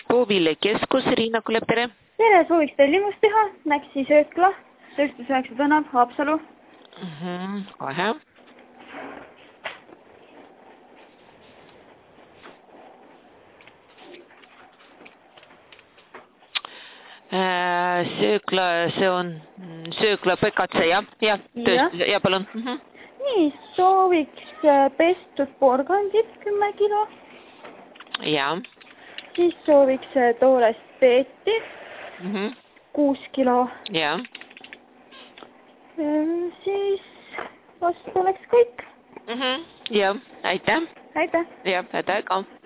Toovile keskus, Riina Kulepp, tere! Tere, sooviks tellimust teha, Näksi söökla, Tööstus 9 tänav, Haapsalu. Kohe. Söökla, see on söökla Pekatse, jah, tööstus, ja palun. Nii, sooviks pestud porgandit 10 kilo. Ja. Siis sooviks toorest peeti 6 kilo. Ja. Siis vast oleks kõik. Ja, aitäh. Aitäh. Ja, aitäh ka.